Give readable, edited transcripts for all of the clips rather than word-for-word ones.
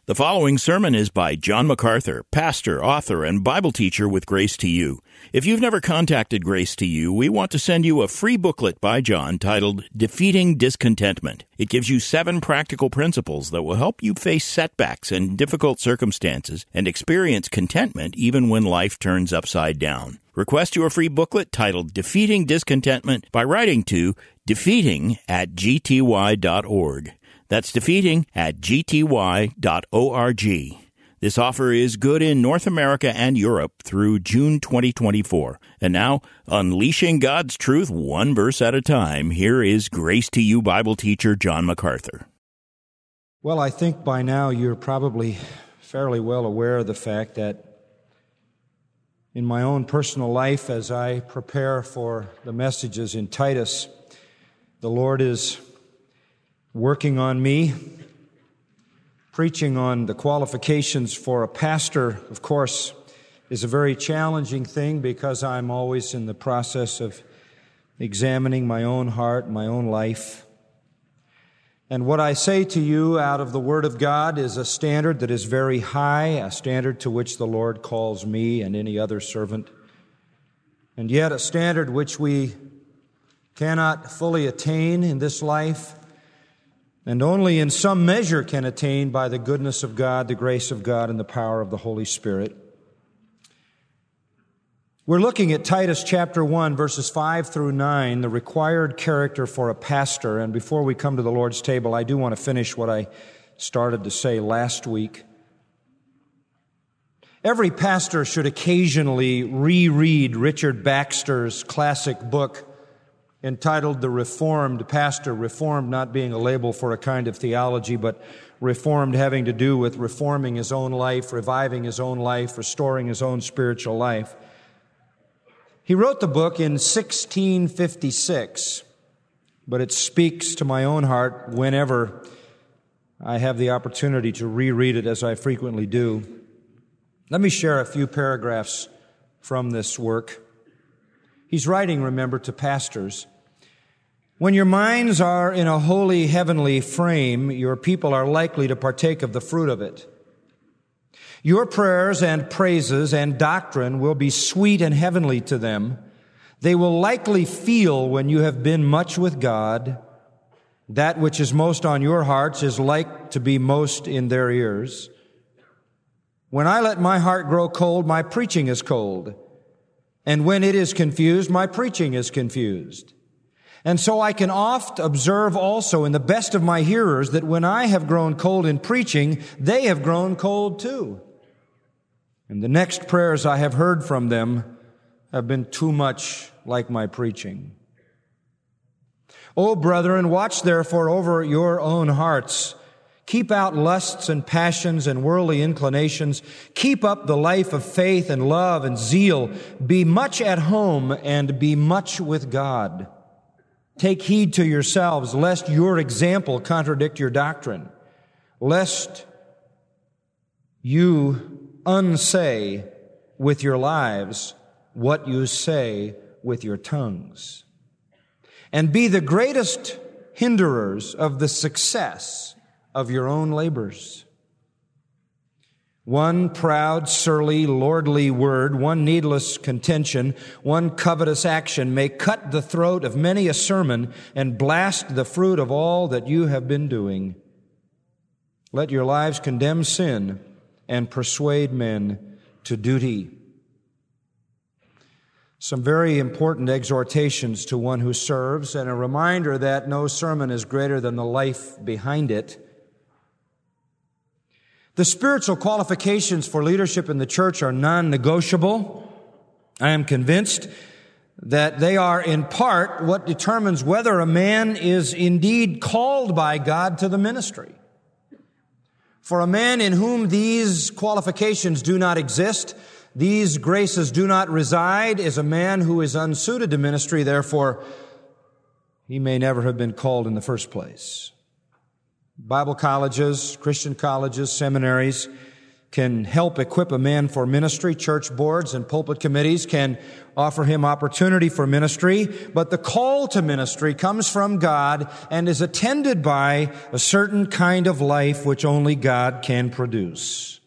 The following sermon is by John MacArthur, pastor, author, and Bible teacher with Grace to You. If you've never contacted Grace to You, we want to send you a free booklet by John titled Defeating Discontentment. It gives you 7 practical principles that will help you face setbacks and difficult circumstances and experience contentment even when life turns upside down. Request your free booklet titled Defeating Discontentment by writing to defeating@gty.org. That's defeating@gty.org. This offer is good in North America and Europe through June 2024. And now, unleashing God's truth one verse at a time, here is Grace to You Bible teacher John MacArthur. Well, I think by now you're probably fairly well aware of the fact that in my own personal life, as I prepare for the messages in Titus, the Lord is working on me. Preaching on the qualifications for a pastor, of course, is a very challenging thing because I'm always in the process of examining my own heart, my own life. And what I say to you out of the Word of God is a standard that is very high, a standard to which the Lord calls me and any other servant, and yet a standard which we cannot fully attain in this life, and only in some measure can attain by the goodness of God, the grace of God, and the power of the Holy Spirit. We're looking at Titus chapter 1, verses 5 through 9, the required character for a pastor. And before we come to the Lord's table, I do want to finish what I started to say last week. Every pastor should occasionally reread Richard Baxter's classic book entitled The Reformed Pastor. Reformed not being a label for a kind of theology, but reformed having to do with reforming his own life, reviving his own life, restoring his own spiritual life. He wrote the book in 1656, but it speaks to my own heart whenever I have the opportunity to reread it, as I frequently do. Let me share a few paragraphs from this work. He's writing, remember, to pastors. When your minds are in a holy heavenly frame, your people are likely to partake of the fruit of it. Your prayers and praises and doctrine will be sweet and heavenly to them. They will likely feel when you have been much with God. That which is most on your hearts is like to be most in their ears. When I let my heart grow cold, my preaching is cold. And when it is confused, my preaching is confused. And so I can oft observe also in the best of my hearers that when I have grown cold in preaching, they have grown cold too. And the next prayers I have heard from them have been too much like my preaching. O brethren, watch therefore over your own hearts. Keep out lusts and passions and worldly inclinations. Keep up the life of faith and love and zeal. Be much at home and be much with God. Take heed to yourselves, lest your example contradict your doctrine, lest you unsay with your lives what you say with your tongues. And be the greatest hinderers of the success of your own labors. One proud, surly, lordly word, one needless contention, one covetous action may cut the throat of many a sermon and blast the fruit of all that you have been doing. Let your lives condemn sin and persuade men to duty. Some very important exhortations to one who serves, and a reminder that no sermon is greater than the life behind it. The spiritual qualifications for leadership in the church are non-negotiable. I am convinced that they are in part what determines whether a man is indeed called by God to the ministry. For a man in whom these qualifications do not exist, these graces do not reside, is a man who is unsuited to ministry. Therefore, he may never have been called in the first place. Bible colleges, Christian colleges, seminaries can help equip a man for ministry. Church boards and pulpit committees can offer him opportunity for ministry. But the call to ministry comes from God and is attended by a certain kind of life which only God can produce.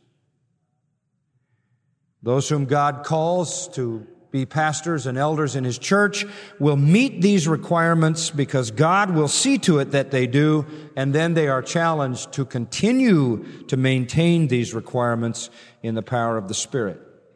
Those whom God calls to be pastors and elders in His church will meet these requirements because God will see to it that they do, and then they are challenged to continue to maintain these requirements in the power of the Spirit.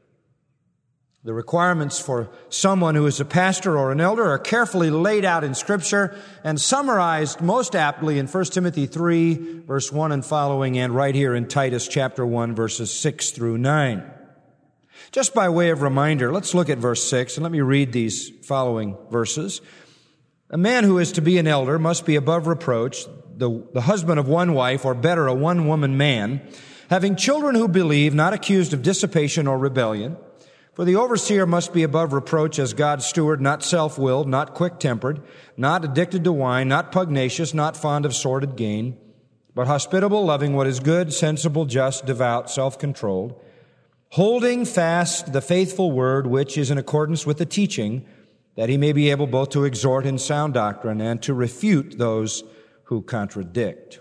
The requirements for someone who is a pastor or an elder are carefully laid out in Scripture and summarized most aptly in 1 Timothy 3, verse 1 and following, and right here in Titus chapter 1, verses 6 through 9. Just by way of reminder, let's look at verse 6, and let me read these following verses. A man who is to be an elder must be above reproach, the husband of one wife, or better, a one-woman man, having children who believe, not accused of dissipation or rebellion. For the overseer must be above reproach as God's steward, not self-willed, not quick-tempered, not addicted to wine, not pugnacious, not fond of sordid gain, but hospitable, loving what is good, sensible, just, devout, self-controlled, holding fast the faithful word which is in accordance with the teaching, that he may be able both to exhort in sound doctrine and to refute those who contradict.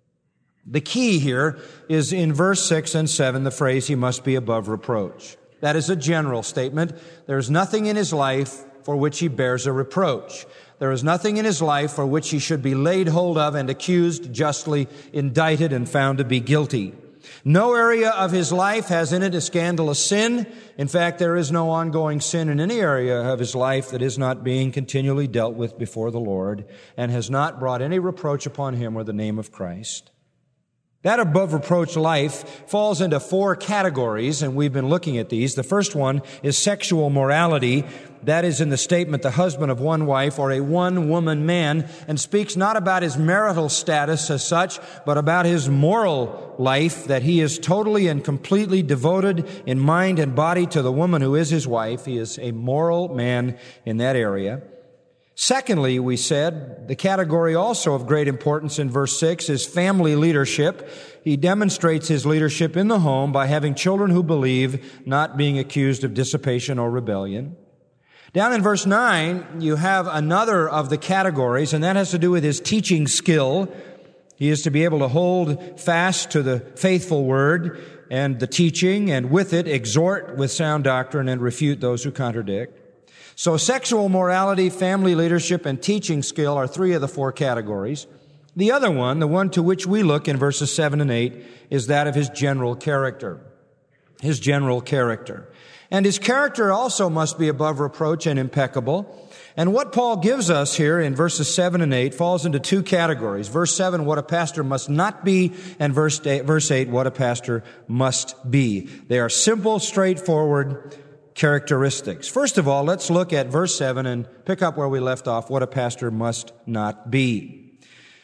The key here is in verse 6 and 7, the phrase, he must be above reproach. That is a general statement. There is nothing in his life for which he bears a reproach. There is nothing in his life for which he should be laid hold of and accused, justly indicted, and found to be guilty. No area of his life has in it a scandalous sin. In fact, there is no ongoing sin in any area of his life that is not being continually dealt with before the Lord and has not brought any reproach upon him or the name of Christ. That above reproach life falls into 4 categories, and we've been looking at these. The first one is sexual morality. That is in the statement, the husband of one wife or a one-woman man, and speaks not about his marital status as such, but about his moral life, that he is totally and completely devoted in mind and body to the woman who is his wife. He is a moral man in that area. Secondly, we said, the category also of great importance in verse 6 is family leadership. He demonstrates his leadership in the home by having children who believe, not being accused of dissipation or rebellion. Down in verse 9, you have another of the categories, and that has to do with his teaching skill. He is to be able to hold fast to the faithful word and the teaching, and with it exhort with sound doctrine and refute those who contradict. So sexual morality, family leadership, and teaching skill are 3 of the 4 categories. The other one, the one to which we look in verses 7 and 8, is that of his general character. His general character. And his character also must be above reproach and impeccable. And what Paul gives us here in verses 7 and 8 falls into 2 categories. Verse 7, what a pastor must not be, and verse 8, what a pastor must be. They are simple, straightforward characteristics. First of all, let's look at verse 7 and pick up where we left off, what a pastor must not be.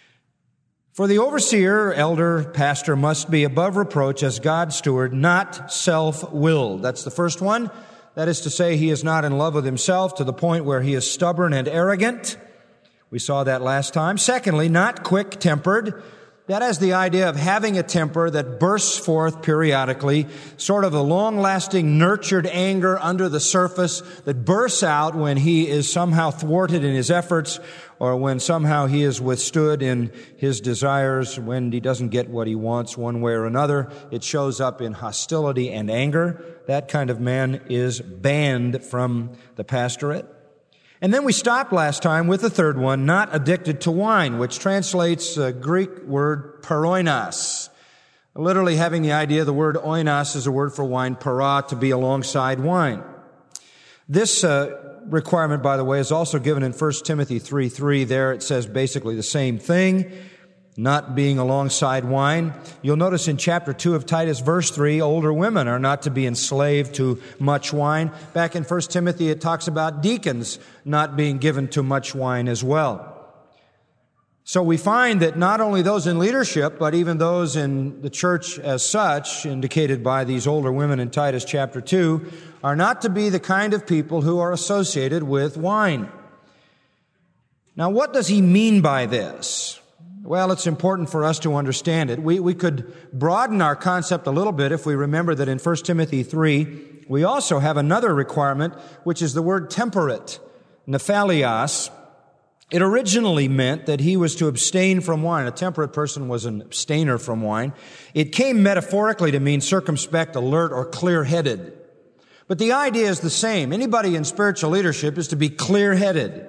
For the overseer, elder, pastor must be above reproach as God's steward, not self-willed. That's the first one. That is to say, he is not in love with himself to the point where he is stubborn and arrogant. We saw that last time. Secondly, not quick-tempered. That has the idea of having a temper that bursts forth periodically, sort of a long-lasting, nurtured anger under the surface that bursts out when he is somehow thwarted in his efforts or when somehow he is withstood in his desires, when he doesn't get what he wants one way or another. It shows up in hostility and anger. That kind of man is banned from the pastorate. And then we stopped last time with the third one, not addicted to wine, which translates the Greek word paroinos. Literally having the idea, the word oinos is a word for wine, para, to be alongside wine. This requirement, by the way, is also given in 1 Timothy 3:3. There it says basically the same thing, not being alongside wine. You'll notice in chapter 2 of Titus, verse 3, older women are not to be enslaved to much wine. Back in 1 Timothy, it talks about deacons not being given to much wine as well. So we find that not only those in leadership, but even those in the church as such, indicated by these older women in Titus chapter 2, are not to be the kind of people who are associated with wine. Now, what does he mean by this? Well, it's important for us to understand it. We could broaden our concept a little bit if we remember that in 1 Timothy 3, we also have another requirement, which is the word temperate, nephalios. It originally meant that he was to abstain from wine. A temperate person was an abstainer from wine. It came metaphorically to mean circumspect, alert, or clear-headed. But the idea is the same. Anybody in spiritual leadership is to be clear-headed.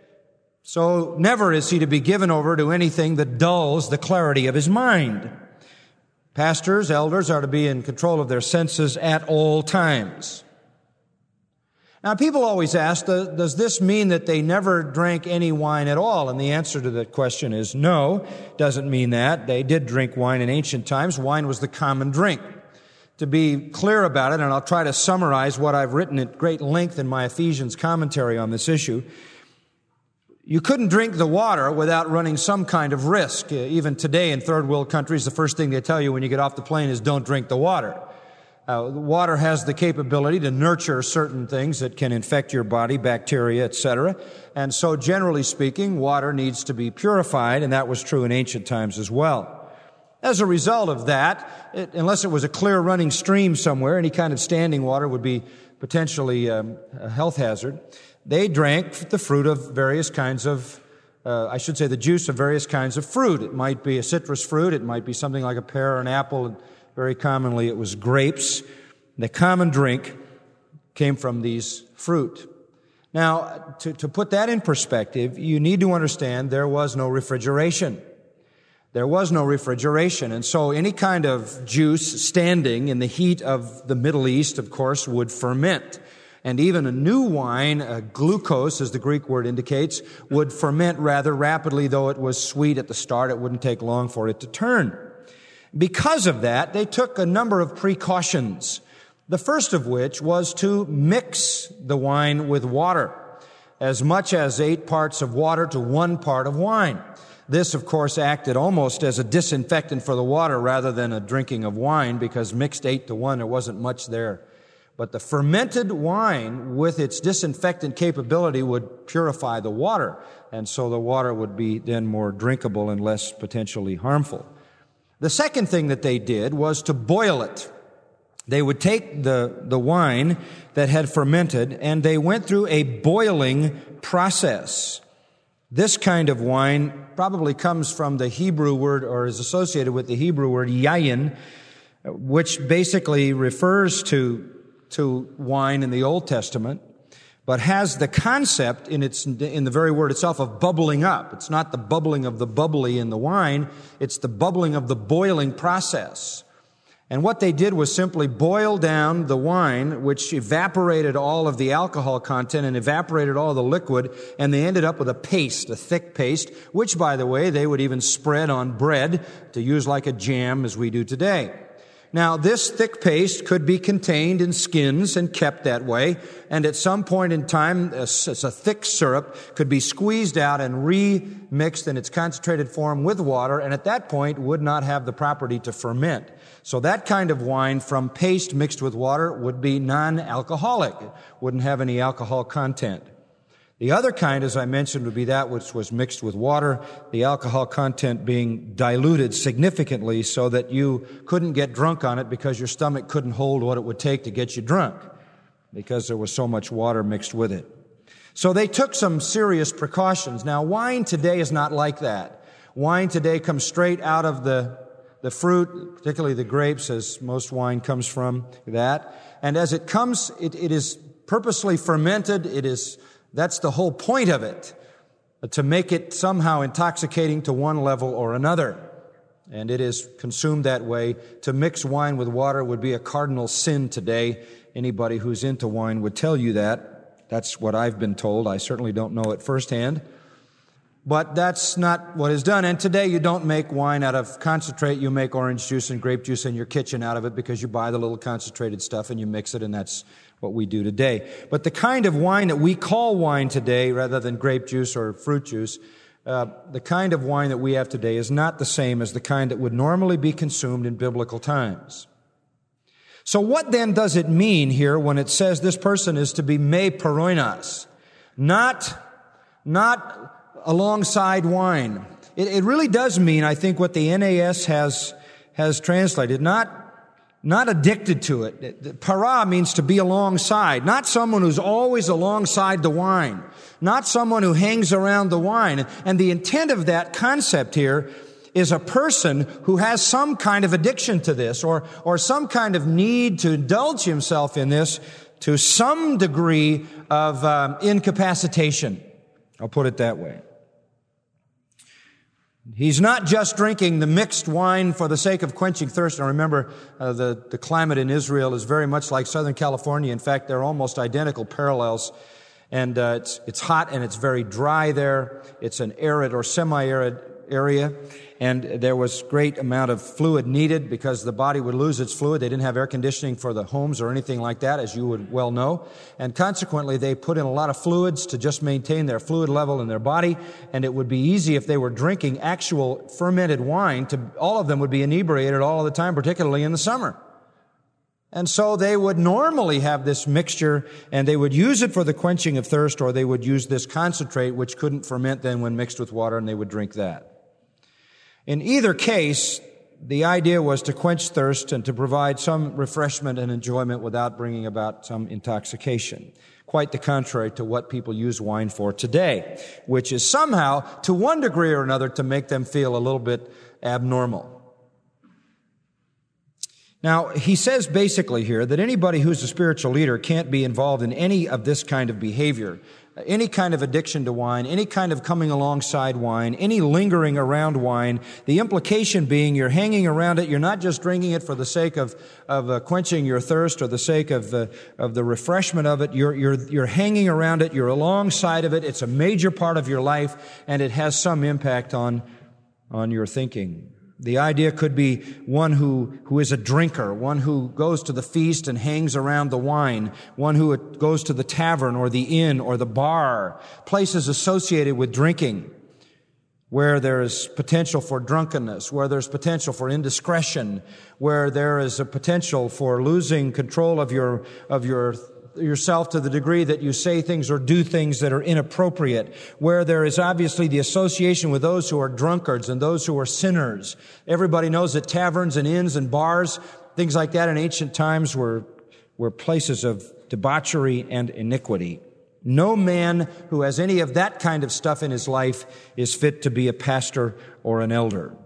So never is he to be given over to anything that dulls the clarity of his mind. Pastors, elders are to be in control of their senses at all times. Now, people always ask, does this mean that they never drank any wine at all? And the answer to that question is no, doesn't mean that. They did drink wine in ancient times. Wine was the common drink. To be clear about it, and I'll try to summarize what I've written at great length in my Ephesians commentary on this issue, you couldn't drink the water without running some kind of risk. Even today in third world countries, the first thing they tell you when you get off the plane is don't drink the water. Water has the capability to nurture certain things that can infect your body, bacteria, etc. And so generally speaking, water needs to be purified, and that was true in ancient times as well. As a result of that, unless it was a clear running stream somewhere, any kind of standing water would be potentially a health hazard. They drank the fruit of various kinds of, the juice of various kinds of fruit. It might be a citrus fruit. It might be something like a pear or an apple. And very commonly it was grapes. The common drink came from these fruit. Now, to put that in perspective, you need to understand there was no refrigeration. There was no refrigeration. And so any kind of juice standing in the heat of the Middle East, of course, would ferment. And even a new wine, glucose, as the Greek word indicates, would ferment rather rapidly. Though it was sweet at the start, it wouldn't take long for it to turn. Because of that, they took a number of precautions. The first of which was to mix the wine with water, as much as 8 parts of water to 1 part of wine. This, of course, acted almost as a disinfectant for the water rather than a drinking of wine, because mixed 8 to 1, there wasn't much there. But the fermented wine, with its disinfectant capability, would purify the water, and so the water would be then more drinkable and less potentially harmful. The second thing that they did was to boil it. They would take the wine that had fermented, and they went through a boiling process. This kind of wine probably comes from the Hebrew word, or is associated with the Hebrew word yayin, which basically refers to wine in the Old Testament, but has the concept in the very word itself of bubbling up. It's not the bubbling of the bubbly in the wine, it's the bubbling of the boiling process. And what they did was simply boil down the wine, which evaporated all of the alcohol content and evaporated all the liquid, and they ended up with a paste, a thick paste, which, by the way, they would even spread on bread to use like a jam as we do today. Now, this thick paste could be contained in skins and kept that way, and at some point in time, it's a thick syrup, could be squeezed out and remixed in its concentrated form with water, and at that point would not have the property to ferment. So that kind of wine from paste mixed with water would be non-alcoholic. It wouldn't have any alcohol content. The other kind, as I mentioned, would be that which was mixed with water, the alcohol content being diluted significantly so that you couldn't get drunk on it because your stomach couldn't hold what it would take to get you drunk because there was so much water mixed with it. So they took some serious precautions. Now, wine today is not like that. Wine today comes straight out of the fruit, particularly the grapes, as most wine comes from that. And as it comes, it is purposely fermented. That's the whole point of it, to make it somehow intoxicating to one level or another. And it is consumed that way. To mix wine with water would be a cardinal sin today. Anybody who's into wine would tell you that. That's what I've been told. I certainly don't know it firsthand. But that's not what is done. And today you don't make wine out of concentrate. You make orange juice and grape juice in your kitchen out of it because you buy the little concentrated stuff and you mix it, and that's what we do today. But the kind of wine that we call wine today, rather than grape juice or fruit juice, the kind of wine that we have today is not the same as the kind that would normally be consumed in biblical times. So what then does it mean here when it says this person is to be me paroinos? Not alongside wine. it really does mean, I think, what the NAS has translated, not addicted to it. Para means to be alongside, not someone who's always alongside the wine, not someone who hangs around the wine. And the intent of that concept here is a person who has some kind of addiction to this or some kind of need to indulge himself in this to some degree of incapacitation. I'll put it that way. He's not just drinking the mixed wine for the sake of quenching thirst. Now remember, the climate in Israel is very much like Southern California. In fact, they're almost identical parallels. And it's hot and it's very dry there. It's an arid or semi-arid area. And there was great amount of fluid needed because the body would lose its fluid. They didn't have air conditioning for the homes or anything like that, as you would well know. And consequently, they put in a lot of fluids to just maintain their fluid level in their body. And it would be easy if they were drinking actual fermented wine. All of them would be inebriated all of the time, particularly in the summer. And so they would normally have this mixture, and they would use it for the quenching of thirst, or they would use this concentrate, which couldn't ferment then when mixed with water, and they would drink that. In either case, the idea was to quench thirst and to provide some refreshment and enjoyment without bringing about some intoxication. Quite the contrary to what people use wine for today, which is somehow, to one degree or another, to make them feel a little bit abnormal. Now, he says basically here that anybody who's a spiritual leader can't be involved in any of this kind of behavior, any kind of addiction to wine, any kind of coming alongside wine, any lingering around wine. The implication being you're hanging around it. You're not just drinking it for the sake of quenching your thirst or the sake of the refreshment of it. You're hanging around it. You're alongside of it. It's a major part of your life, and it has some impact on your thinking. The idea could be one who is a drinker, one who goes to the feast and hangs around the wine, one who goes to the tavern or the inn or the bar, places associated with drinking, where there is potential for drunkenness, where there's potential for indiscretion, where there is a potential for losing control of yourself to the degree that you say things or do things that are inappropriate, where there is obviously the association with those who are drunkards and those who are sinners. Everybody knows that taverns and inns and bars, things like that in ancient times were places of debauchery and iniquity. No man who has any of that kind of stuff in his life is fit to be a pastor or an elder.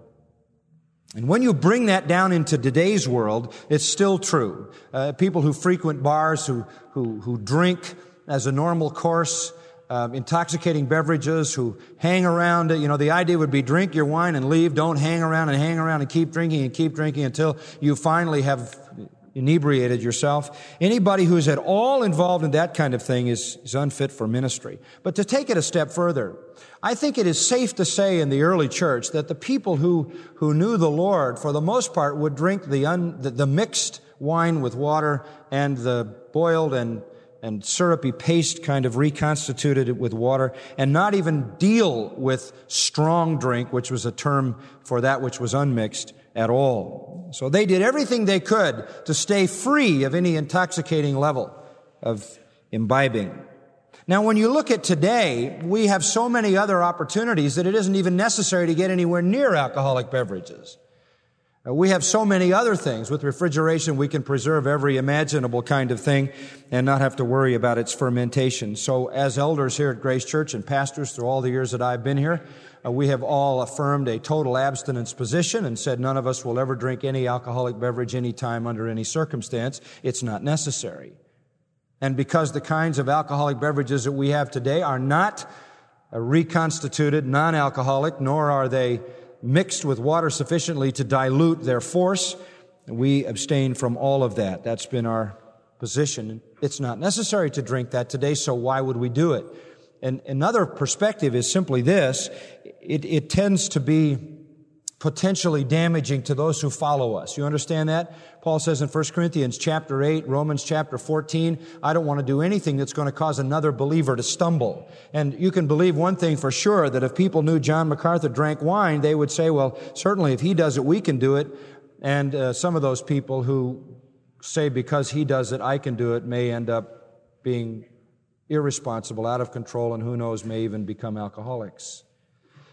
And when you bring that down into today's world, it's still true. People who frequent bars, who drink as a normal course, intoxicating beverages, who hang around, the idea would be drink your wine and leave. Don't hang around and keep drinking until you finally have inebriated yourself. Anybody who's at all involved in that kind of thing is unfit for ministry. But to take it a step further, I think it is safe to say in the early church that the people who knew the Lord, for the most part, would drink the mixed wine with water and the boiled and syrupy paste kind of reconstituted with water, and not even deal with strong drink, which was a term for that which was unmixed, at all. So they did everything they could to stay free of any intoxicating level of imbibing. Now, when you look at today, we have so many other opportunities that it isn't even necessary to get anywhere near alcoholic beverages. We have so many other things. With refrigeration, we can preserve every imaginable kind of thing and not have to worry about its fermentation. So as elders here at Grace Church and pastors through all the years that I've been here, we have all affirmed a total abstinence position and said none of us will ever drink any alcoholic beverage any time under any circumstance. It's not necessary. And because the kinds of alcoholic beverages that we have today are not reconstituted, non-alcoholic, nor are they mixed with water sufficiently to dilute their force, we abstain from all of that. That's been our position. It's not necessary to drink that today, so why would we do it? And another perspective is simply this. It tends to be potentially damaging to those who follow us. You understand that? Paul says in 1 Corinthians chapter 8, Romans chapter 14, I don't want to do anything that's going to cause another believer to stumble. And you can believe one thing for sure, that if people knew John MacArthur drank wine, they would say, well, certainly if he does it, we can do it. And some of those people who say because he does it, I can do it, may end up being irresponsible, out of control, and who knows, may even become alcoholics.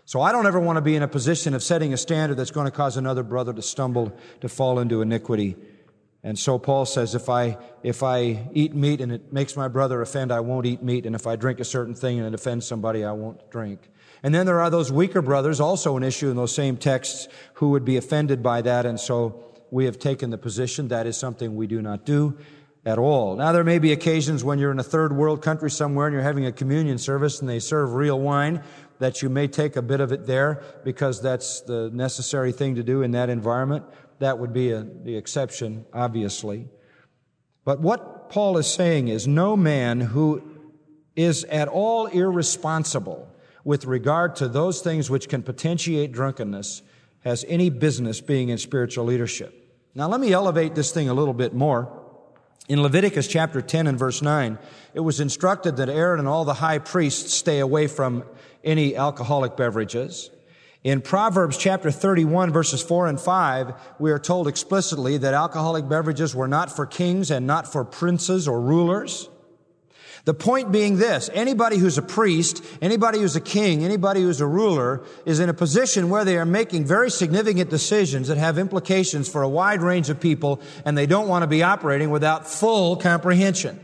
So I don't ever want to be in a position of setting a standard that's going to cause another brother to stumble, to fall into iniquity. And so Paul says, if I eat meat and it makes my brother offend, I won't eat meat. And if I drink a certain thing and it offends somebody, I won't drink. And then there are those weaker brothers, also an issue in those same texts, who would be offended by that. And so we have taken the position that is something we do not do at all. Now, there may be occasions when you're in a third world country somewhere and you're having a communion service and they serve real wine, that you may take a bit of it there because that's the necessary thing to do in that environment. That would be the exception, obviously. But what Paul is saying is no man who is at all irresponsible with regard to those things which can potentiate drunkenness has any business being in spiritual leadership. Now, let me elevate this thing a little bit more. In Leviticus chapter 10 and verse 9, it was instructed that Aaron and all the high priests stay away from any alcoholic beverages. In Proverbs chapter 31, verses 4 and 5, we are told explicitly that alcoholic beverages were not for kings and not for princes or rulers. The point being this: anybody who's a priest, anybody who's a king, anybody who's a ruler is in a position where they are making very significant decisions that have implications for a wide range of people, and they don't want to be operating without full comprehension.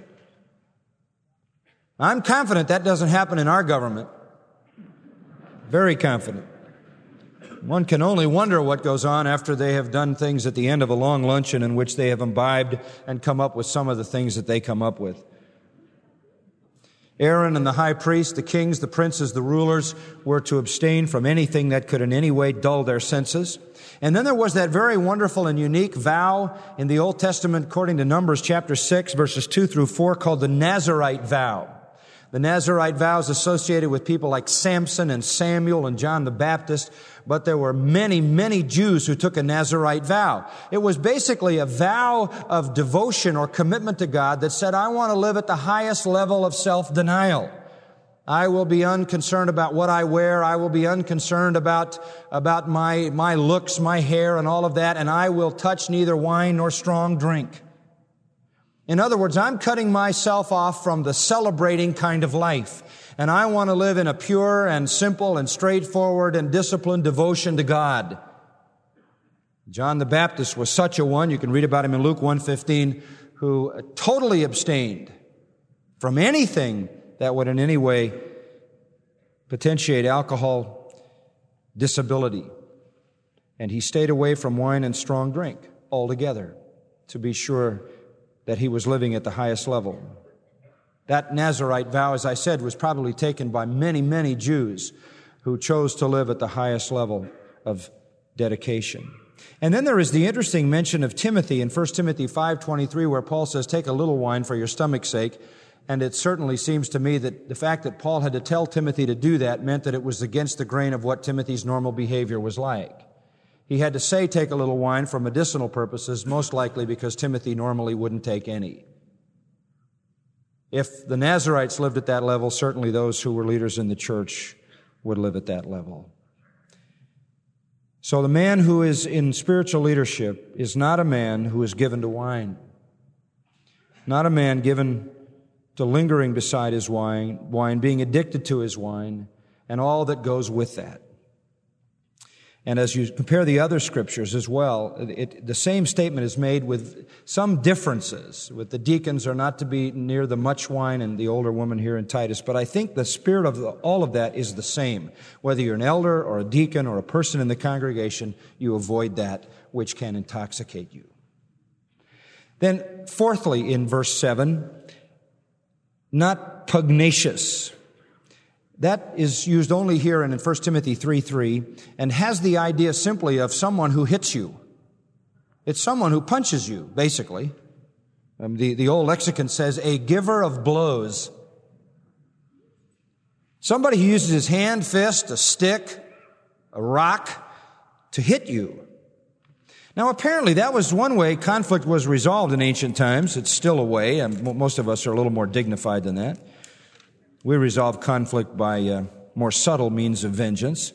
I'm confident that doesn't happen in our government. Very confident. One can only wonder what goes on after they have done things at the end of a long luncheon in which they have imbibed and come up with some of the things that they come up with. Aaron and the high priest, the kings, the princes, the rulers were to abstain from anything that could in any way dull their senses. And then there was that very wonderful and unique vow in the Old Testament, according to Numbers chapter 6, verses 2 through 4, called the Nazirite vow. The Nazirite vow is associated with people like Samson and Samuel and John the Baptist, but there were many, many Jews who took a Nazirite vow. It was basically a vow of devotion or commitment to God that said, I want to live at the highest level of self-denial. I will be unconcerned about what I wear. I will be unconcerned about my looks, my hair, and all of that, and I will touch neither wine nor strong drink. In other words, I'm cutting myself off from the celebrating kind of life, and I want to live in a pure and simple and straightforward and disciplined devotion to God. John the Baptist was such a one. You can read about him in Luke 1:15, who totally abstained from anything that would in any way potentiate alcohol disability. And he stayed away from wine and strong drink altogether to be sure that he was living at the highest level. That Nazirite vow, as I said, was probably taken by many, many Jews who chose to live at the highest level of dedication. And then there is the interesting mention of Timothy in 1 Timothy 5:23, where Paul says, take a little wine for your stomach's sake. And it certainly seems to me that the fact that Paul had to tell Timothy to do that meant that it was against the grain of what Timothy's normal behavior was like. He had to say take a little wine for medicinal purposes, most likely because Timothy normally wouldn't take any. If the Nazirites lived at that level, certainly those who were leaders in the church would live at that level. So the man who is in spiritual leadership is not a man who is given to wine, not a man given to lingering beside his wine, being addicted to his wine, and all that goes with that. And as you compare the other scriptures as well, the same statement is made with some differences. With the deacons are not to be near the much wine and the older woman here in Titus. But I think the spirit of all of that is the same. Whether you're an elder or a deacon or a person in the congregation, you avoid that which can intoxicate you. Then fourthly, in verse 7, not pugnacious. That is used only here in 1 Timothy 3:3 and has the idea simply of someone who hits you. It's someone who punches you, basically. The old lexicon says a giver of blows. Somebody who uses his hand, fist, a stick, a rock to hit you. Now, apparently, that was one way conflict was resolved in ancient times. It's still a way, and most of us are a little more dignified than that. We resolve conflict by more subtle means of vengeance.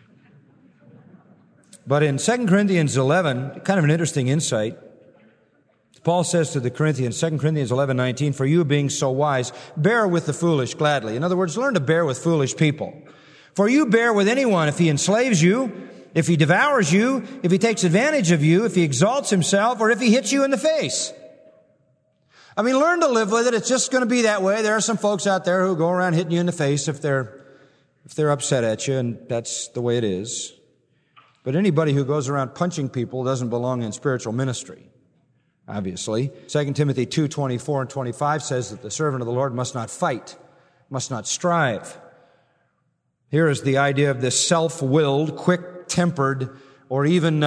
But in 2 Corinthians 11, kind of an interesting insight, Paul says to the Corinthians, 2 Corinthians 11:19, for you being so wise, bear with the foolish gladly. In other words, learn to bear with foolish people. For you bear with anyone if he enslaves you, if he devours you, if he takes advantage of you, if he exalts himself, or if he hits you in the face. I mean, learn to live with it. It's just going to be that way. There are some folks out there who go around hitting you in the face if they're upset at you, and that's the way it is. But anybody who goes around punching people doesn't belong in spiritual ministry, obviously. 2 Timothy 2:24 and 25 says that the servant of the Lord must not fight, must not strive. Here is the idea of this self-willed, quick-tempered, or even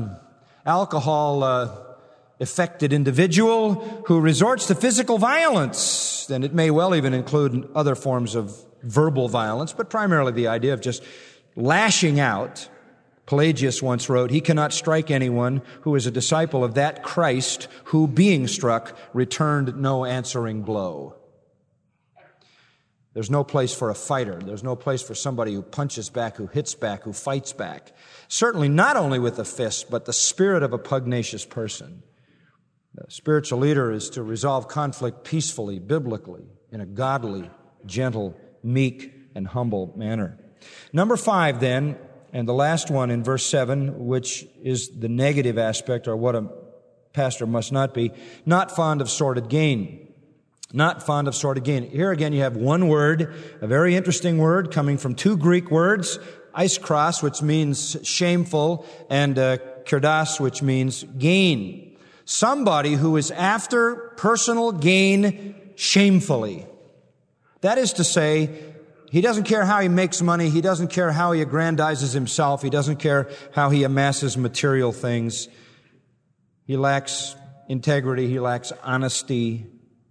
alcohol-affected individual who resorts to physical violence. And it may well even include other forms of verbal violence, but primarily the idea of just lashing out. Pelagius once wrote, "He cannot strike anyone who is a disciple of that Christ who, being struck, returned no answering blow." There's no place for a fighter. There's no place for somebody who punches back, who hits back, who fights back. Certainly not only with the fist, but the spirit of a pugnacious person. The spiritual leader is to resolve conflict peacefully, biblically, in a godly, gentle, meek, and humble manner. Number 5, then, and the last one in verse 7, which is the negative aspect, or what a pastor must not be, not fond of sordid gain. Not fond of sordid gain. Here again you have one word, a very interesting word coming from 2 Greek words, iskros, which means shameful, and kirdos, which means gain. Somebody who is after personal gain shamefully. That is to say, he doesn't care how he makes money. He doesn't care how he aggrandizes himself. He doesn't care how he amasses material things. He lacks integrity. He lacks honesty.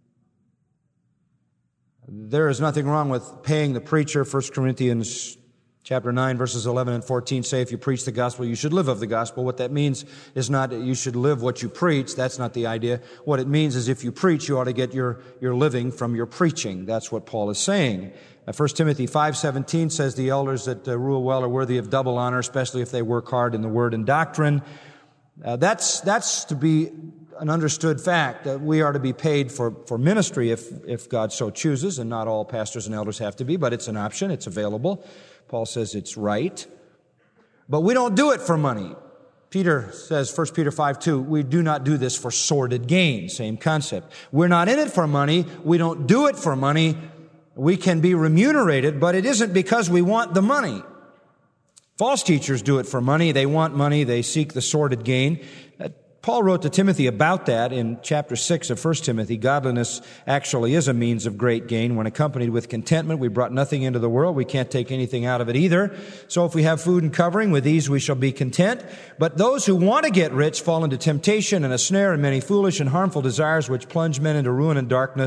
There is nothing wrong with paying the preacher. 1 Corinthians chapter 9, verses 11 and 14 say, if you preach the gospel, you should live of the gospel. What that means is not that you should live what you preach. That's not the idea. What it means is if you preach, you ought to get your living from your preaching. That's what Paul is saying. 1 Timothy 5:17 says the elders that rule well are worthy of double honor, especially if they work hard in the word and doctrine. That's to be an understood fact that we are to be paid for ministry if God so chooses, and not all pastors and elders have to be, but it's an option, it's available. Paul says it's right. But we don't do it for money. Peter says, 1 Peter 5:2, we do not do this for sordid gain. Same concept. We're not in it for money. We don't do it for money. We can be remunerated, but it isn't because we want the money. False teachers do it for money. They want money. They seek the sordid gain. Paul wrote to Timothy about that in chapter 6 of 1 Timothy. Godliness actually is a means of great gain. When accompanied with contentment, we brought nothing into the world. We can't take anything out of it either. So if we have food and covering, with these we shall be content. But those who want to get rich fall into temptation and a snare and many foolish and harmful desires which plunge men into ruin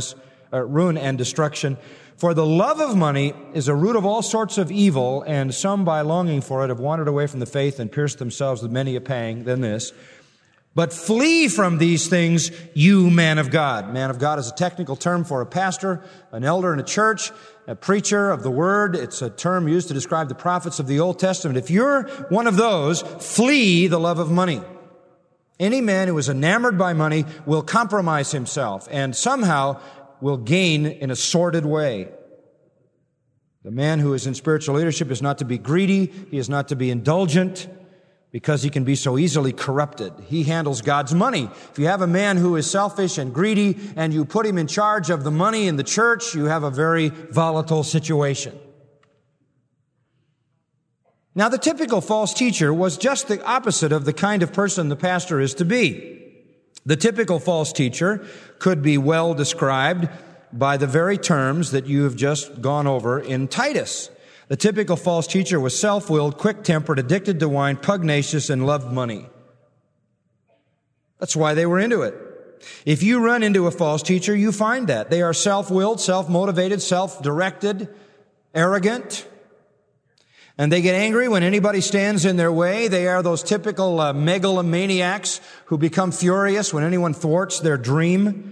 and destruction. For the love of money is a root of all sorts of evil, and some by longing for it have wandered away from the faith and pierced themselves with many a pang than this. But flee from these things, you man of God. Man of God is a technical term for a pastor, an elder in a church, a preacher of the word. It's a term used to describe the prophets of the Old Testament. If you're one of those, flee the love of money. Any man who is enamored by money will compromise himself and somehow will gain in a sordid way. The man who is in spiritual leadership is not to be greedy. He is not to be indulgent, because he can be so easily corrupted. He handles God's money. If you have a man who is selfish and greedy and you put him in charge of the money in the church, you have a very volatile situation. Now, the typical false teacher was just the opposite of the kind of person the pastor is to be. The typical false teacher could be well described by the very terms that you have just gone over in Titus. The typical false teacher was self-willed, quick-tempered, addicted to wine, pugnacious, and loved money. That's why they were into it. If you run into a false teacher, you find that. They are self-willed, self-motivated, self-directed, arrogant, and they get angry when anybody stands in their way. They are those typical megalomaniacs who become furious when anyone thwarts their dream.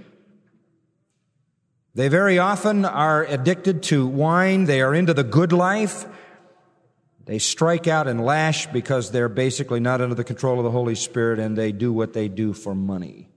They very often are addicted to wine. They are into the good life. They strike out and lash because they're basically not under the control of the Holy Spirit, and they do what they do for money.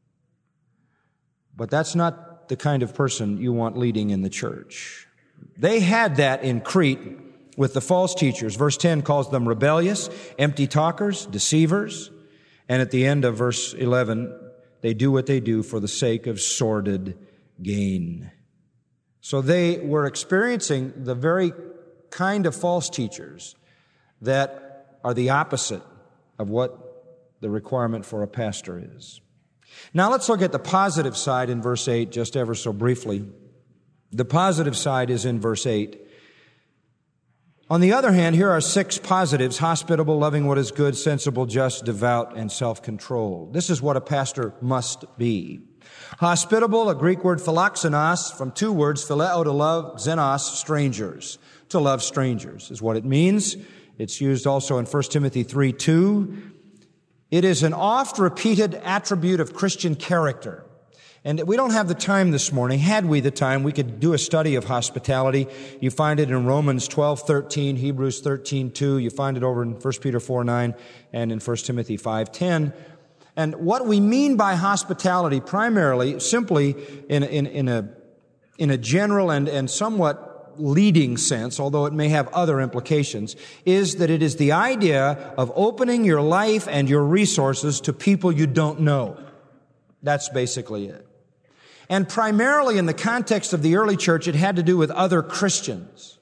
But that's not the kind of person you want leading in the church. They had that in Crete with the false teachers. Verse 10 calls them rebellious, empty talkers, deceivers. And at the end of verse 11, they do what they do for the sake of sordid gain. So they were experiencing the very kind of false teachers that are the opposite of what the requirement for a pastor is. Now let's look at the positive side in verse 8 just ever so briefly. The positive side is in verse 8. On the other hand, here are 6 positives: hospitable, loving what is good, sensible, just, devout, and self-controlled. This is what a pastor must be. Hospitable, a Greek word philoxenos, from 2 words, phileo to love, xenos, strangers. To love strangers is what it means. It's used also in 1 Timothy 3:2. It is an oft-repeated attribute of Christian character. And we don't have the time this morning. Had we the time, we could do a study of hospitality. You find it in Romans 12:13, Hebrews 13:2. You find it over in 1 Peter 4:9 and in 1 Timothy 5:10. And what we mean by hospitality, primarily, simply in a general and somewhat leading sense, although it may have other implications, is that it is the idea of opening your life and your resources to people you don't know. That's basically it. And primarily in the context of the early church, it had to do with other Christians.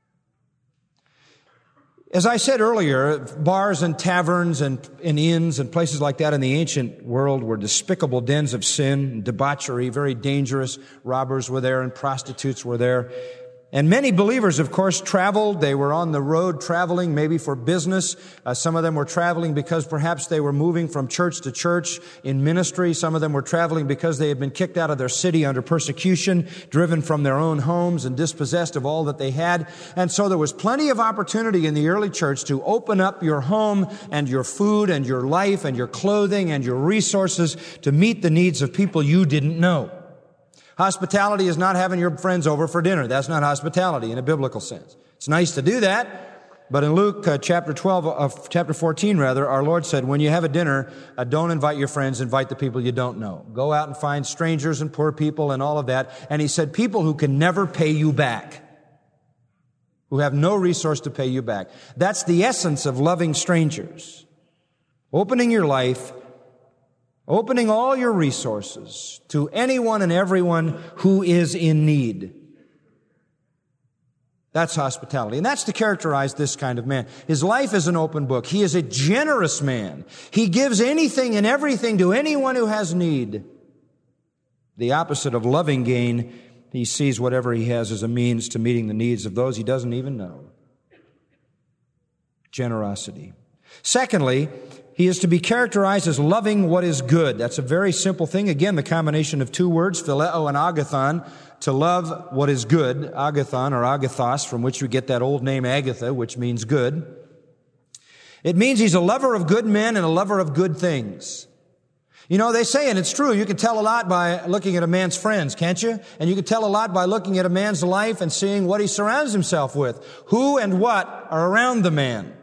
As I said earlier, bars and taverns and inns and places like that in the ancient world were despicable dens of sin and debauchery, very dangerous. Robbers were there and prostitutes were there. And many believers, of course, traveled. They were on the road traveling, maybe for business. Some of them were traveling because perhaps they were moving from church to church in ministry. Some of them were traveling because they had been kicked out of their city under persecution, driven from their own homes and dispossessed of all that they had. And so there was plenty of opportunity in the early church to open up your home and your food and your life and your clothing and your resources to meet the needs of people you didn't know. Hospitality is not having your friends over for dinner. That's not hospitality in a biblical sense. It's nice to do that, but in Luke chapter 14, our Lord said, when you have a dinner, don't invite your friends, invite the people you don't know. Go out and find strangers and poor people and all of that. And He said, people who can never pay you back, who have no resource to pay you back. That's the essence of loving strangers. Opening your life, opening all your resources to anyone and everyone who is in need. That's hospitality. And that's to characterize this kind of man. His life is an open book. He is a generous man. He gives anything and everything to anyone who has need. The opposite of loving gain, he sees whatever he has as a means to meeting the needs of those he doesn't even know. Generosity. Secondly, he is to be characterized as loving what is good. That's a very simple thing. Again, the combination of 2 words, phileo and agathon, to love what is good, agathon or agathos, from which we get that old name Agatha, which means good. It means he's a lover of good men and a lover of good things. You know, they say, and it's true, you can tell a lot by looking at a man's friends, can't you? And you can tell a lot by looking at a man's life and seeing what he surrounds himself with. Who and what are around the man?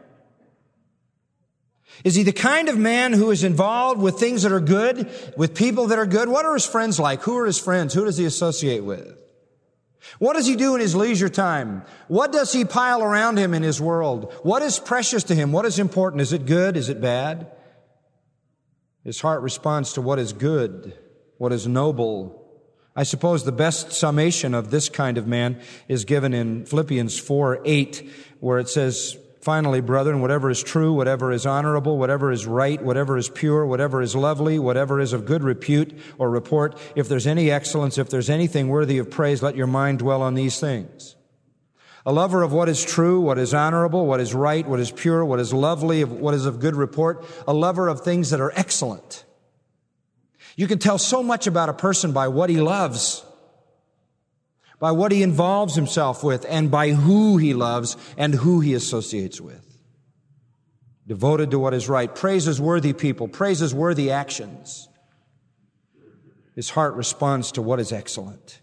Is he the kind of man who is involved with things that are good, with people that are good? What are his friends like? Who are his friends? Who does he associate with? What does he do in his leisure time? What does he pile around him in his world? What is precious to him? What is important? Is it good? Is it bad? His heart responds to what is good, what is noble. I suppose the best summation of this kind of man is given in Philippians 4:8, where it says, finally, brethren, whatever is true, whatever is honorable, whatever is right, whatever is pure, whatever is lovely, whatever is of good repute or report, if there's any excellence, if there's anything worthy of praise, let your mind dwell on these things. A lover of what is true, what is honorable, what is right, what is pure, what is lovely, what is of good report, a lover of things that are excellent. You can tell so much about a person by what he loves, by what he involves himself with, and by who he loves and who he associates with. Devoted to what is right, praises worthy people, praises worthy actions. His heart responds to what is excellent.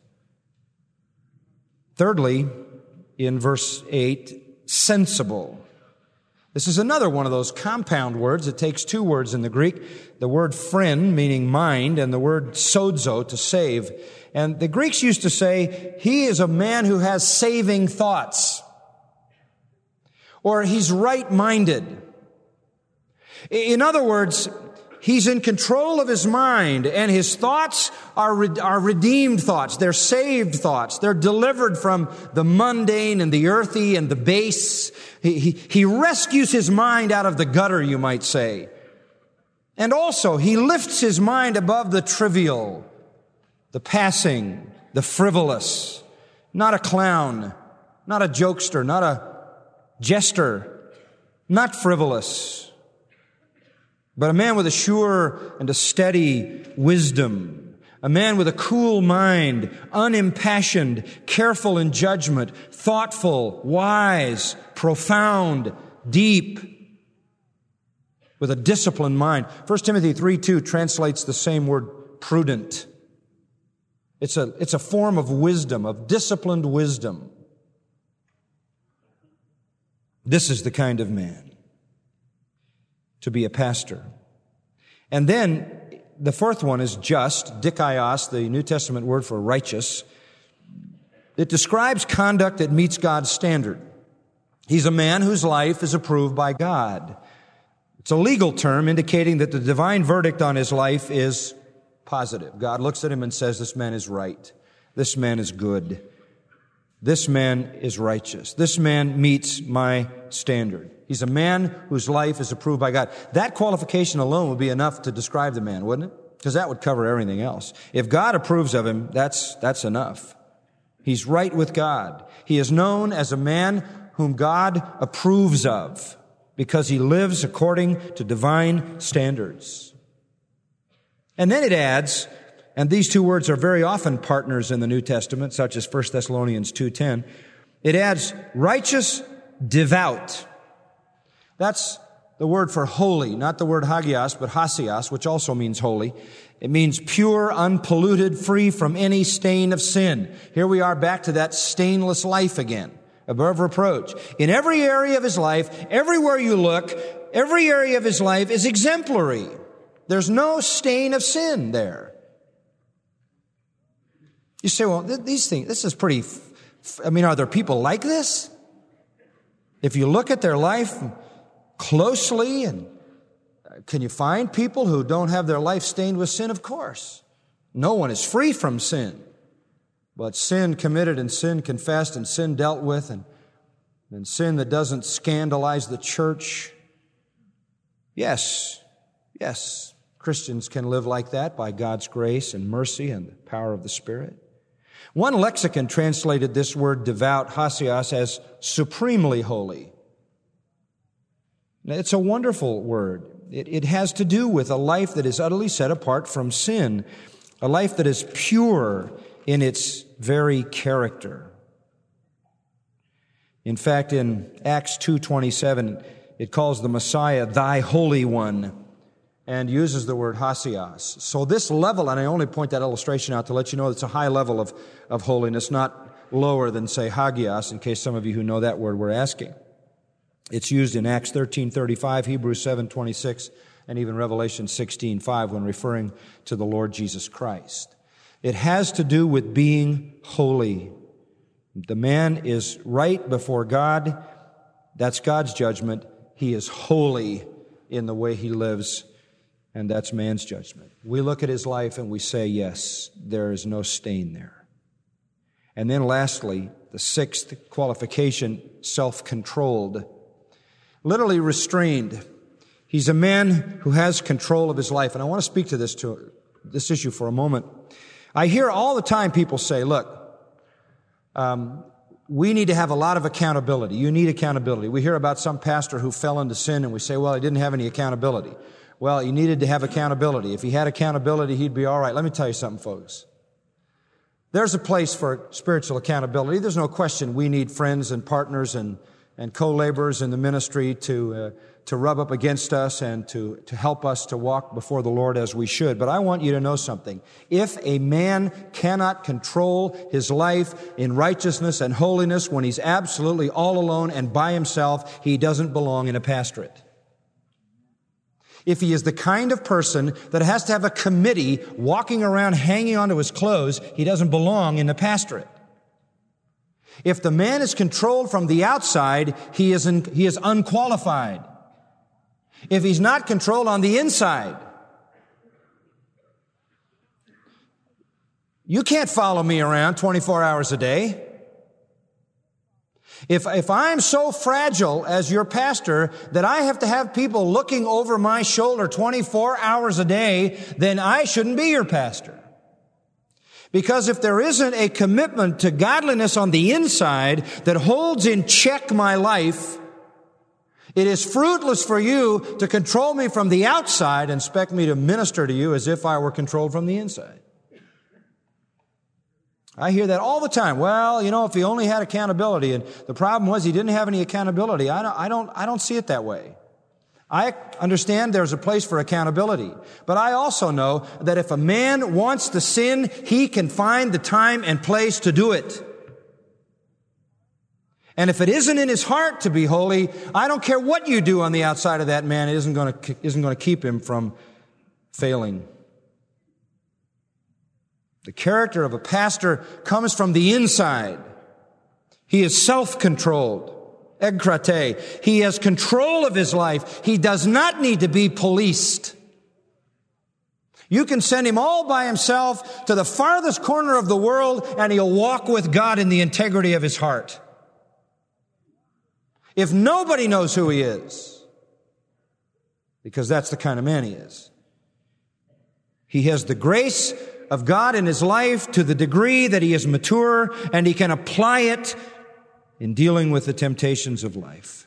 Thirdly, in verse 8, sensible. This is another one of those compound words. It takes 2 words in the Greek. The word phren, meaning mind, and the word sozo, to save. And the Greeks used to say, he is a man who has saving thoughts. or he's right-minded. In other words, he's in control of his mind, and his thoughts are redeemed thoughts. They're saved thoughts. They're delivered from the mundane and the earthy and the base. He rescues his mind out of the gutter, you might say. And also, he lifts his mind above the trivial, the passing, the frivolous. Not a clown, not a jokester, not a jester, not frivolous, but a man with a sure and a steady wisdom, a man with a cool mind, unimpassioned, careful in judgment, thoughtful, wise, profound, deep, with a disciplined mind. 1 Timothy 3:2 translates the same word, prudent. It's a form of wisdom, of disciplined wisdom. This is the kind of man to be a pastor. And then the fourth one is just, dikaios, the New Testament word for righteous. It describes conduct that meets God's standard. He's a man whose life is approved by God. It's a legal term indicating that the divine verdict on his life is positive. God looks at him and says, this man is right. This man is good. This man is righteous. This man meets my standard. He's a man whose life is approved by God. That qualification alone would be enough to describe the man, wouldn't it? Because that would cover everything else. If God approves of him, that's enough. He's right with God. He is known as a man whom God approves of because he lives according to divine standards. And then it adds, and these two words are very often partners in the New Testament, such as 1 Thessalonians 2:10. It adds righteous, devout. That's the word for holy, not the word hagios, but hasios, which also means holy. It means pure, unpolluted, free from any stain of sin. Here we are back to that stainless life again, above reproach. In every area of his life, everywhere you look, every area of his life is exemplary. There's no stain of sin there. You say, well, these things, this is pretty, are there people like this? If you look at their life closely, and can you find people who don't have their life stained with sin? Of course. No one is free from sin. But sin committed and sin confessed and sin dealt with and sin that doesn't scandalize the church. Yes. Christians can live like that by God's grace and mercy and the power of the Spirit. One lexicon translated this word devout, hasios, as supremely holy. Now, it's a wonderful word. It has to do with a life that is utterly set apart from sin, a life that is pure in its very character. In fact, in Acts 2:27, it calls the Messiah thy Holy One and uses the word hasios. So this level, and I only point that illustration out to let you know it's a high level of holiness, not lower than, say, hagios, in case some of you who know that word were asking. It's used in Acts 13:35, Hebrews 7:26, and even Revelation 16:5 when referring to the Lord Jesus Christ. It has to do with being holy. The man is right before God. That's God's judgment. He is holy in the way he lives, and that's man's judgment. We look at his life and we say, yes, there is no stain there. And then lastly, the sixth qualification, self-controlled. Literally restrained. He's a man who has control of his life. And I want to speak to this issue for a moment. I hear all the time people say, look, we need to have a lot of accountability. You need accountability. We hear about some pastor who fell into sin and we say, well, he didn't have any accountability. Well, he needed to have accountability. If he had accountability, he'd be all right. Let me tell you something, folks. There's a place for spiritual accountability. There's no question we need friends and partners and co-laborers in the ministry to rub up against us and to help us to walk before the Lord as we should. But I want you to know something. If a man cannot control his life in righteousness and holiness when he's absolutely all alone and by himself, he doesn't belong in a pastorate. If he is the kind of person that has to have a committee walking around hanging onto his clothes, he doesn't belong in the pastorate. If the man is controlled from the outside, he is unqualified. If he's not controlled on the inside, you can't follow me around 24 hours a day. If I'm so fragile as your pastor that I have to have people looking over my shoulder 24 hours a day, then I shouldn't be your pastor. Because if there isn't a commitment to godliness on the inside that holds in check my life, it is fruitless for you to control me from the outside and expect me to minister to you as if I were controlled from the inside. I hear that all the time. Well, if he only had accountability, and the problem was he didn't have any accountability. I don't see it that way. I understand there's a place for accountability, but I also know that if a man wants to sin, he can find the time and place to do it. And if it isn't in his heart to be holy, I don't care what you do on the outside of that man, it isn't going to keep him from failing. The character of a pastor comes from the inside. He is self-controlled. Egkrate. He has control of his life. He does not need to be policed. You can send him all by himself to the farthest corner of the world, and he'll walk with God in the integrity of his heart. If nobody knows who he is, because that's the kind of man he is, he has the grace of God in his life to the degree that he is mature, and he can apply it in dealing with the temptations of life.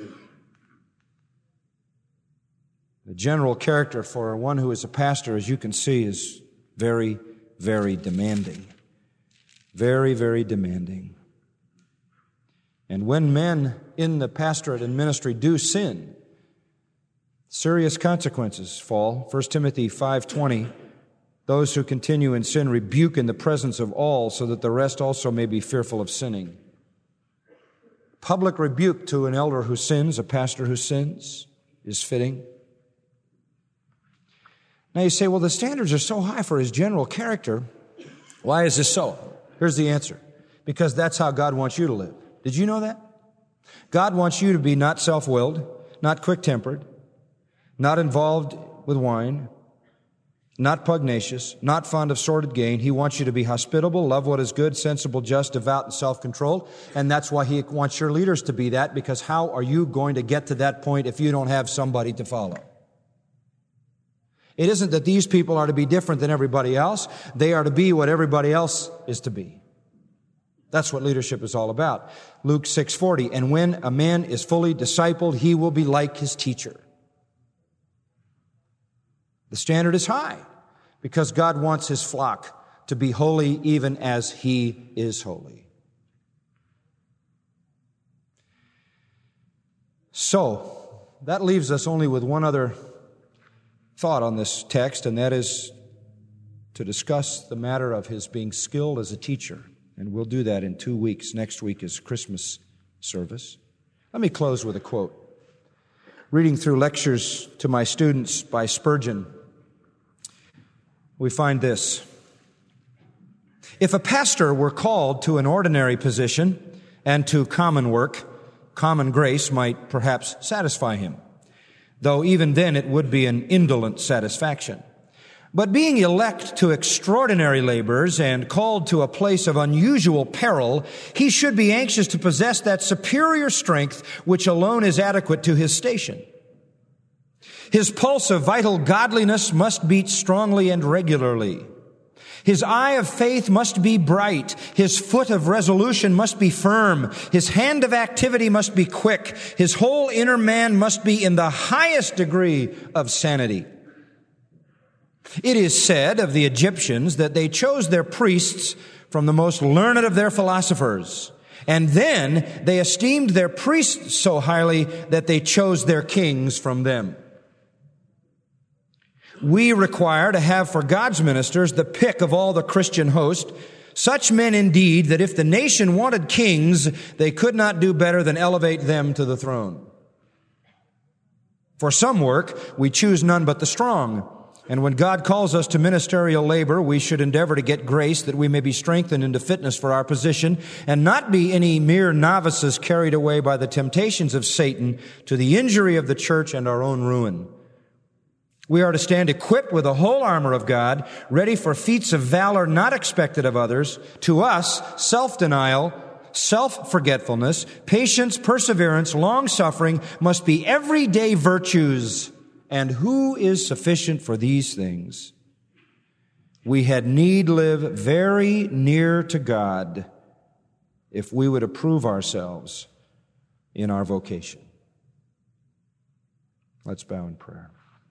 The general character for one who is a pastor, as you can see, is very, very demanding. Very, very demanding. And when men in the pastorate and ministry do sin, serious consequences fall. 1 Timothy 5:20, those who continue in sin rebuke in the presence of all, so that the rest also may be fearful of sinning. Public rebuke to an elder who sins, a pastor who sins, is fitting. Now you say, well, the standards are so high for his general character. Why is this so? Here's the answer. Because that's how God wants you to live. Did you know that? God wants you to be not self-willed, not quick-tempered, not involved with wine, not pugnacious, not fond of sordid gain. He wants you to be hospitable, love what is good, sensible, just, devout, and self-controlled. And that's why he wants your leaders to be that, because how are you going to get to that point if you don't have somebody to follow? It isn't that these people are to be different than everybody else. They are to be what everybody else is to be. That's what leadership is all about. Luke 6:40, and when a man is fully discipled, he will be like his teacher. The standard is high because God wants his flock to be holy even as he is holy. So, that leaves us only with one other thought on this text, and that is to discuss the matter of his being skilled as a teacher. And we'll do that in 2 weeks. Next week is Christmas service. Let me close with a quote. Reading through lectures to my students by Spurgeon, we find this. If a pastor were called to an ordinary position and to common work, common grace might perhaps satisfy him, though even then it would be an indolent satisfaction. But being elect to extraordinary labors and called to a place of unusual peril, he should be anxious to possess that superior strength which alone is adequate to his station. His pulse of vital godliness must beat strongly and regularly. His eye of faith must be bright. His foot of resolution must be firm. His hand of activity must be quick. His whole inner man must be in the highest degree of sanity. It is said of the Egyptians that they chose their priests from the most learned of their philosophers, and then they esteemed their priests so highly that they chose their kings from them. We require to have for God's ministers the pick of all the Christian host, such men indeed that if the nation wanted kings, they could not do better than elevate them to the throne. For some work, we choose none but the strong. And when God calls us to ministerial labor, we should endeavor to get grace that we may be strengthened into fitness for our position and not be any mere novices carried away by the temptations of Satan to the injury of the church and our own ruin. We are to stand equipped with the whole armor of God, ready for feats of valor not expected of others. To us, self-denial, self-forgetfulness, patience, perseverance, long-suffering must be everyday virtues. And who is sufficient for these things? We had need live very near to God if we would approve ourselves in our vocation. Let's bow in prayer.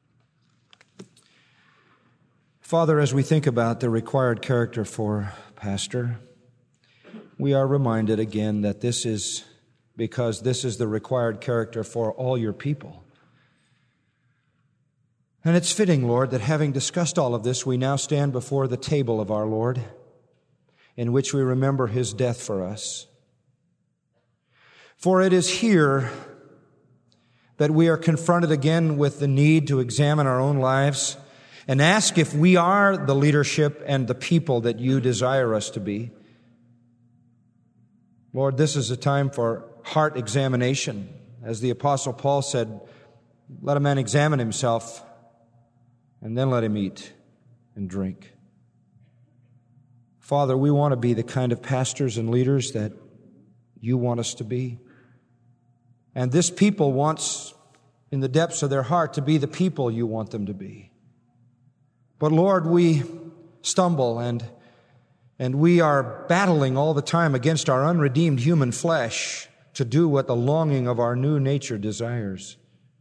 Father, as we think about the required character for pastor, we are reminded again that this is because this is the required character for all your people. And it's fitting, Lord, that having discussed all of this, we now stand before the table of our Lord, in which we remember His death for us. For it is here that we are confronted again with the need to examine our own lives and ask if we are the leadership and the people that you desire us to be. Lord, this is a time for heart examination. As the Apostle Paul said, let a man examine himself, and then let him eat and drink. Father, we want to be the kind of pastors and leaders that you want us to be. And this people wants, in the depths of their heart, to be the people you want them to be. But Lord, we stumble and we are battling all the time against our unredeemed human flesh to do what the longing of our new nature desires.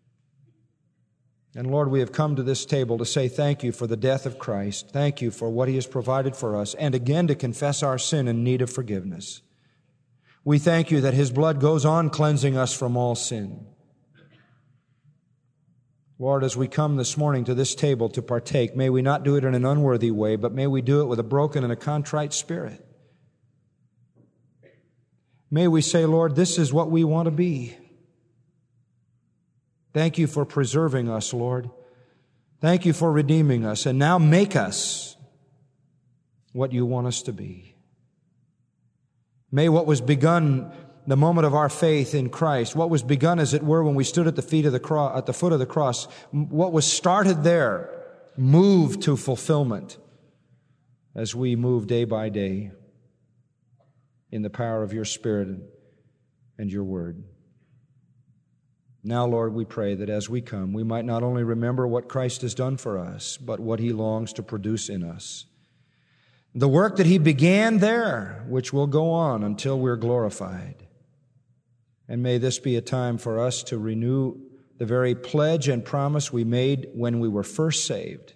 And Lord, we have come to this table to say thank you for the death of Christ. Thank you for what He has provided for us, and again to confess our sin and need of forgiveness. We thank you that His blood goes on cleansing us from all sin. Lord, as we come this morning to this table to partake, may we not do it in an unworthy way, but may we do it with a broken and a contrite spirit. May we say, Lord, this is what we want to be. Thank you for preserving us, Lord. Thank you for redeeming us. And now make us what you want us to be. May what was begun the moment of our faith in Christ, what was begun, as it were, when we stood at the foot of the cross, what was started there, move to fulfillment as we move day by day in the power of your Spirit and your Word. Now, Lord, we pray that as we come, we might not only remember what Christ has done for us, but what He longs to produce in us. The work that He began there, which will go on until we're glorified. And may this be a time for us to renew the very pledge and promise we made when we were first saved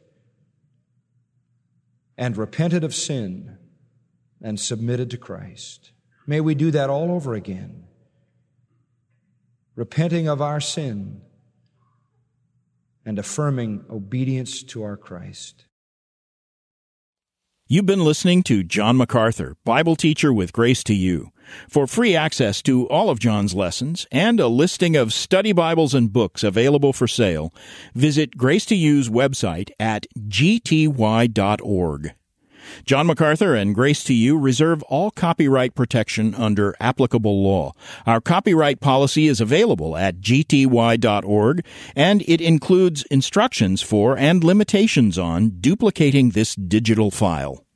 and repented of sin and submitted to Christ. May we do that all over again, repenting of our sin and affirming obedience to our Christ. You've been listening to John MacArthur, Bible teacher with Grace to You. For free access to all of John's lessons and a listing of study Bibles and books available for sale, visit Grace to You's website at gty.org. John MacArthur and Grace to You reserve all copyright protection under applicable law. Our copyright policy is available at gty.org, and it includes instructions for and limitations on duplicating this digital file.